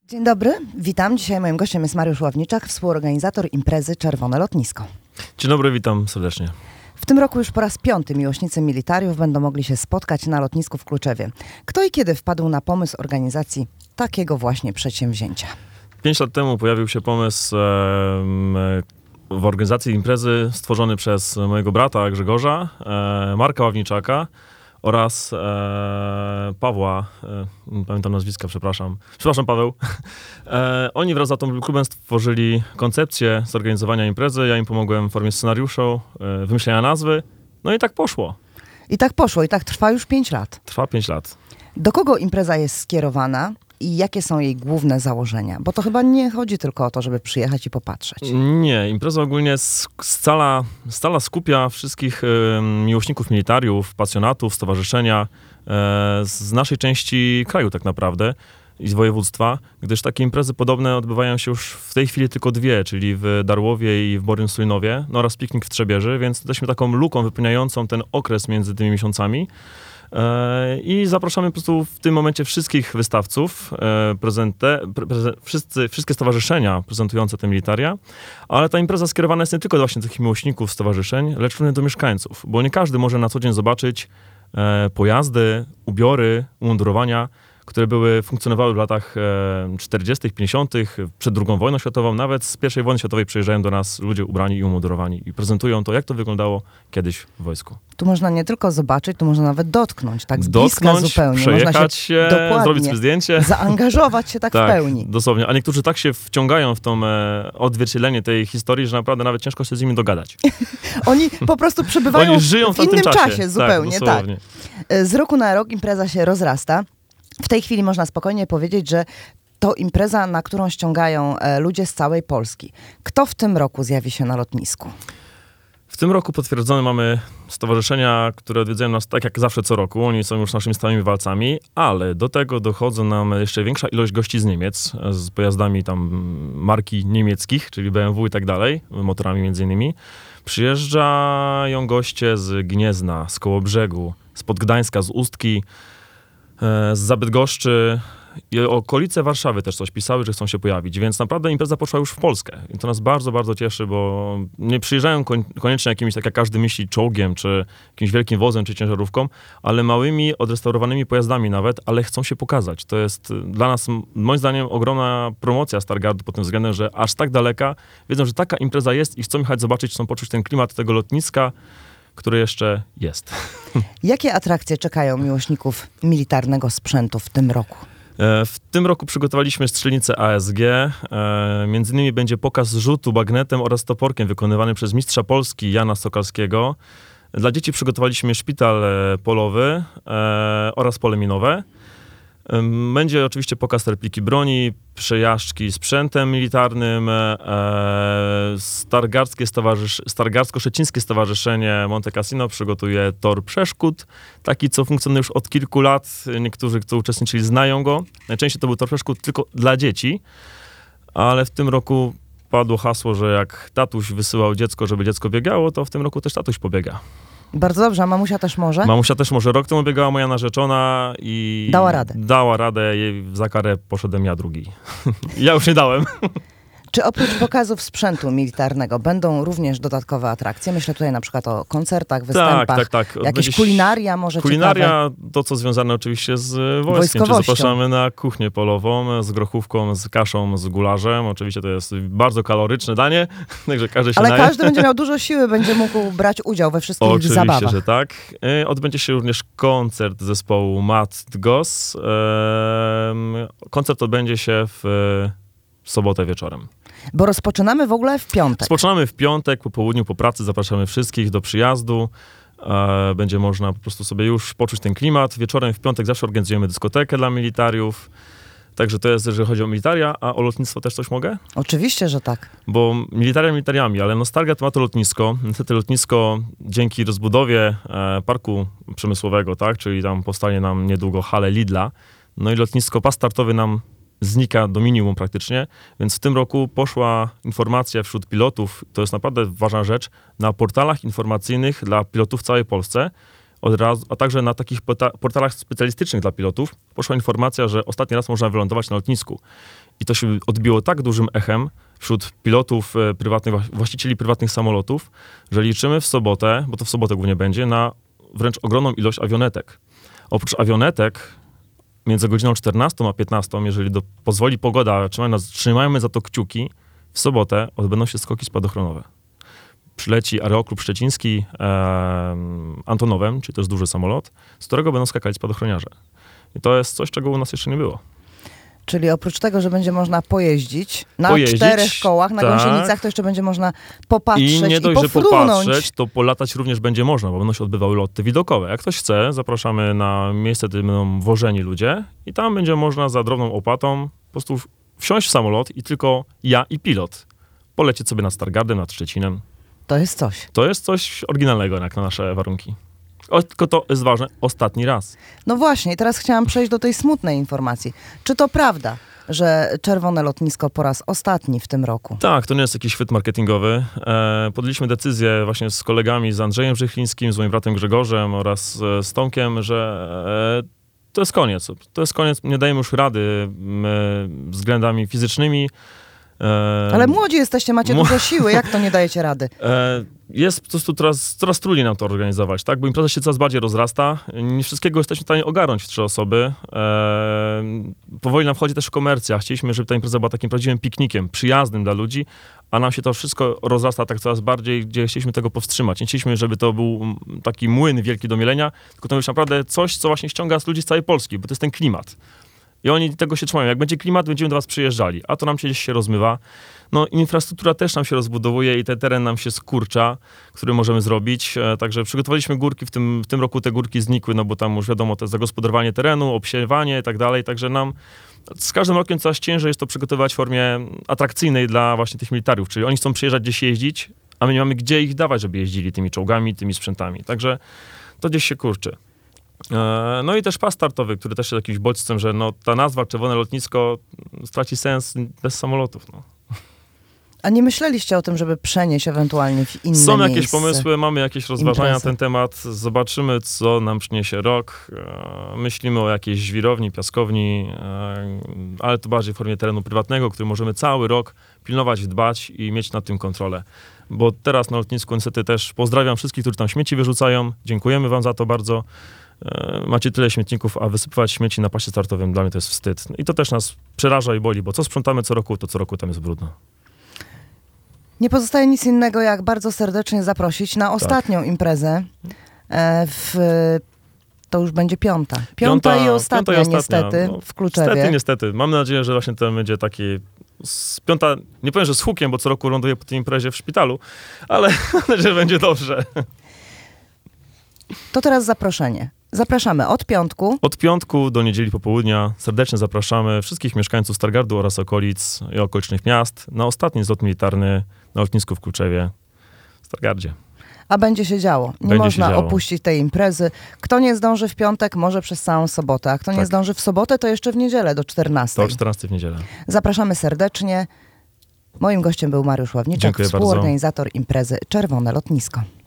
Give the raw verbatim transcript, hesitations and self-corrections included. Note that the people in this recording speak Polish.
Dzień dobry, witam. Dzisiaj moim gościem jest Mariusz Ławniczak, współorganizator imprezy Czerwone Lotnisko. Dzień dobry, witam serdecznie. W tym roku już po raz piąty miłośnicy militariów będą mogli się spotkać na lotnisku w Kluczewie. Kto i kiedy wpadł na pomysł organizacji takiego właśnie przedsięwzięcia? Pięć lat temu pojawił się pomysł e, w organizacji imprezy stworzony przez mojego brata Grzegorza, e, Marka Ławniczaka oraz e, Pawła, e, nie pamiętam nazwiska, przepraszam. Przepraszam, Paweł. E, oni wraz z Atom Klubem stworzyli koncepcję zorganizowania imprezy. Ja im pomogłem w formie scenariuszu, e, wymyślenia nazwy. No i tak poszło. I tak poszło, i tak trwa już pięć lat. Trwa pięć lat. Do kogo impreza jest skierowana i jakie są jej główne założenia? Bo to chyba nie chodzi tylko o to, żeby przyjechać i popatrzeć. Nie, impreza ogólnie scala, scala skupia wszystkich y, miłośników militariów, pasjonatów, stowarzyszenia y, z naszej części kraju tak naprawdę i z województwa, gdyż takie imprezy podobne odbywają się już w tej chwili tylko dwie, czyli w Darłowie i w Borym Sulinowie, no oraz piknik w Trzebieży, więc jesteśmy taką luką wypełniającą ten okres między tymi miesiącami. I zapraszamy po prostu w tym momencie wszystkich wystawców, prezente, preze, wszyscy, wszystkie stowarzyszenia prezentujące te militaria, ale ta impreza skierowana jest nie tylko do właśnie tych miłośników stowarzyszeń, lecz również do mieszkańców, bo nie każdy może na co dzień zobaczyć pojazdy, ubiory, umundurowania, które były, funkcjonowały w latach czterdziestych, pięćdziesiątych, przed drugą wojną światową. Nawet z pierwszej wojny światowej przyjeżdżają do nas ludzie ubrani i umundurowani i prezentują to, jak to wyglądało kiedyś w wojsku. Tu można nie tylko zobaczyć, tu można nawet dotknąć, tak z dotknąć, bliska zupełnie. Przejechać można się, się, dokładnie zrobić sobie zdjęcie. Zaangażować się tak, tak w pełni. Dosłownie. A niektórzy tak się wciągają w to e, odzwierciedlenie tej historii, że naprawdę nawet ciężko się z nimi dogadać. Oni po prostu przebywają Oni żyją w, w innym czasie, czasie zupełnie. Tak, tak. Z roku na rok impreza się rozrasta. W tej chwili można spokojnie powiedzieć, że to impreza, na którą ściągają ludzie z całej Polski. Kto w tym roku zjawi się na lotnisku? W tym roku potwierdzone mamy stowarzyszenia, które odwiedzają nas tak jak zawsze co roku. Oni są już naszymi stałymi walcami, ale do tego dochodzą nam jeszcze większa ilość gości z Niemiec, z pojazdami tam marki niemieckich, czyli B M W i tak dalej, motorami między innymi. Przyjeżdżają goście z Gniezna, z Kołobrzegu, spod Gdańska, z Ustki, z Zabydgoszczy i okolice Warszawy też coś pisały, że chcą się pojawić, więc naprawdę impreza poszła już w Polskę i to nas bardzo, bardzo cieszy, bo nie przyjeżdżają koniecznie jakimiś, tak jak każdy myśli, czołgiem, czy jakimś wielkim wozem, czy ciężarówką, ale małymi, odrestaurowanymi pojazdami nawet, ale chcą się pokazać. To jest dla nas, moim zdaniem, ogromna promocja Stargardu pod tym względem, że aż tak daleka wiedzą, że taka impreza jest i chcą jechać zobaczyć, chcą poczuć ten klimat tego lotniska, który jeszcze jest. Jakie atrakcje czekają miłośników militarnego sprzętu w tym roku? W tym roku przygotowaliśmy strzelnicę A S G. Między innymi będzie pokaz rzutu bagnetem oraz toporkiem wykonywany przez mistrza Polski Jana Sokalskiego. Dla dzieci przygotowaliśmy szpital polowy oraz pole minowe. Będzie oczywiście pokaz repliki broni, przejażdżki sprzętem militarnym, e, Stargardzkie stowarzysz, Stargardzko-Szczecińskie Stowarzyszenie Monte Cassino przygotuje tor przeszkód, taki co funkcjonuje już od kilku lat. Niektórzy, którzy uczestniczyli, znają go. Najczęściej to był tor przeszkód tylko dla dzieci, ale w tym roku padło hasło, że jak tatuś wysyłał dziecko, żeby dziecko biegało, to w tym roku też tatuś pobiega. Bardzo dobrze, a mamusia też może? Mamusia też może. Rok temu biegała moja narzeczona i... Dała radę. Dała radę, jej za karę poszedłem ja drugi. Ja już nie dałem. Czy oprócz pokazów sprzętu militarnego będą również dodatkowe atrakcje? Myślę tutaj na przykład o koncertach, występach, tak, tak, tak. jakieś Będziesz... kulinaria może Kulinaria, ciekawe. To co związane oczywiście z wojskiem. Czyli zapraszamy na kuchnię polową z grochówką, z kaszą, z gularzem. Oczywiście to jest bardzo kaloryczne danie, także każdy się Ale naje. każdy będzie miał dużo siły, będzie mógł brać udział we wszystkich Oczywiście, zabawach. Oczywiście, że tak. Odbędzie się również koncert zespołu Matgos. Koncert odbędzie się w sobotę wieczorem. Bo rozpoczynamy w ogóle w piątek. Rozpoczynamy w piątek, po południu, po pracy. Zapraszamy wszystkich do przyjazdu. E, będzie można po prostu sobie już poczuć ten klimat. Wieczorem w piątek zawsze organizujemy dyskotekę dla militariów. Także to jest, jeżeli chodzi o militaria, a o lotnictwo też coś mogę? Oczywiście, że tak. Bo militaria militariami, ale nostalgia to ma to lotnisko. Niestety lotnisko dzięki rozbudowie e, parku przemysłowego, tak, czyli tam powstanie nam niedługo hale Lidla, no i lotnisko, pas startowy nam znika do minimum praktycznie, więc w tym roku poszła informacja wśród pilotów, to jest naprawdę ważna rzecz, na portalach informacyjnych dla pilotów w całej Polsce, od razu, a także na takich portalach specjalistycznych dla pilotów poszła informacja, że ostatni raz można wylądować na lotnisku. I to się odbiło tak dużym echem wśród pilotów e, prywatnych, właścicieli prywatnych samolotów, że liczymy w sobotę, bo to w sobotę głównie będzie, na wręcz ogromną ilość awionetek. Oprócz awionetek między godziną czternastą a piętnastą, jeżeli do, pozwoli pogoda, trzymajmy, nas, trzymajmy za to kciuki, w sobotę odbędą się skoki spadochronowe. Przyleci Aeroklub Szczeciński e, Antonowem, czyli to jest duży samolot, z którego będą skakali spadochroniarze. I to jest coś, czego u nas jeszcze nie było. Czyli oprócz tego, że będzie można pojeździć na Pojeździć, czterech kołach, na tak. gąsienicach, to jeszcze będzie można popatrzeć I nie dość, i że pofrunąć. popatrzeć, to polatać również będzie można, bo będą się odbywały loty widokowe. Jak ktoś chce, zapraszamy na miejsce, gdzie będą wożeni ludzie i tam będzie można za drobną opłatą po prostu wsiąść w samolot i tylko ja i pilot polecieć sobie nad Stargardem, nad Szczecinem. To jest coś. To jest coś oryginalnego jak na nasze warunki. O, tylko to jest ważne, ostatni raz. No właśnie, i teraz chciałam przejść do tej smutnej informacji. Czy to prawda, że Czerwone Lotnisko po raz ostatni w tym roku? Tak, to nie jest jakiś chwyt marketingowy. E, podjęliśmy decyzję właśnie z kolegami, z Andrzejem Żychlińskim, z moim bratem Grzegorzem oraz e, z Tomkiem, że e, to jest koniec. To jest koniec, nie dajemy już rady e, względami fizycznymi. E, Ale młodzi jesteście, macie Mł- dużo siły, jak to nie dajecie rady? E, jest po prostu coraz, coraz trudniej nam to organizować, tak? Bo impreza się coraz bardziej rozrasta. Nie wszystkiego jesteśmy w stanie ogarnąć w trzy osoby. E, powoli nam wchodzi też komercja. Chcieliśmy, żeby ta impreza była takim prawdziwym piknikiem, przyjaznym dla ludzi, a nam się to wszystko rozrasta tak coraz bardziej, gdzie chcieliśmy tego powstrzymać. Nie chcieliśmy, żeby to był taki młyn wielki do mielenia, tylko to już naprawdę coś, co właśnie ściąga ludzi z całej Polski, bo to jest ten klimat. I oni tego się trzymają. Jak będzie klimat, będziemy do was przyjeżdżali. A to nam się gdzieś się rozmywa. No infrastruktura też nam się rozbudowuje i ten teren nam się skurcza, który możemy zrobić. E, także przygotowaliśmy górki. W tym, w tym roku te górki znikły, no bo tam już wiadomo, to jest zagospodarowanie terenu, obsiewanie i tak dalej. Także nam z każdym rokiem coraz ciężej jest to przygotowywać w formie atrakcyjnej dla właśnie tych militariów. Czyli oni chcą przyjeżdżać gdzieś jeździć, a my nie mamy gdzie ich dawać, żeby jeździli tymi czołgami, tymi sprzętami. Także to gdzieś się kurczy. No i też pas startowy, który też jest jakimś bodźcem, że no, ta nazwa Czerwone Lotnisko straci sens bez samolotów. No. A nie myśleliście o tym, żeby przenieść ewentualnie w inne Są jakieś miejsce? pomysły, mamy jakieś rozważania Imprezy. na ten temat. Zobaczymy, co nam przyniesie rok. E, Myślimy o jakiejś żwirowni, piaskowni, e, ale to bardziej w formie terenu prywatnego, który możemy cały rok pilnować, dbać i mieć nad tym kontrolę. Bo teraz na lotnisku niestety też pozdrawiam wszystkich, którzy tam śmieci wyrzucają. Dziękujemy wam za to bardzo. E, Macie tyle śmietników, a wysypywać śmieci na pasie startowym dla mnie to jest wstyd. I to też nas przeraża i boli, bo co sprzątamy co roku, to co roku tam jest brudno. Nie pozostaje nic innego, jak bardzo serdecznie zaprosić na ostatnią imprezę. E, w, to już będzie piąta. Piąta, Piąta- i ostatnia, piąta i ostatnia, niestety, no, w Kluczewie. Niestety, niestety. Mam nadzieję, że właśnie to będzie taki z piąta, nie powiem, że z hukiem, bo co roku ląduję po tej imprezie w szpitalu, ale mam nadzieję, że będzie dobrze. To teraz zaproszenie. Zapraszamy od piątku. Od piątku do niedzieli popołudnia serdecznie zapraszamy wszystkich mieszkańców Stargardu oraz okolic i okolicznych miast na ostatni zlot militarny na lotnisku w Kluczewie w Stargardzie. A będzie się działo. Nie Będzie się można działo. opuścić tej imprezy. Kto nie zdąży w piątek, może przez całą sobotę. A kto nie Tak. zdąży w sobotę, to jeszcze w niedzielę do czternastej. To o czternastej w niedzielę. Zapraszamy serdecznie. Moim gościem był Mariusz Ławniczak, Dziękuję bardzo. współorganizator imprezy Czerwone Lotnisko.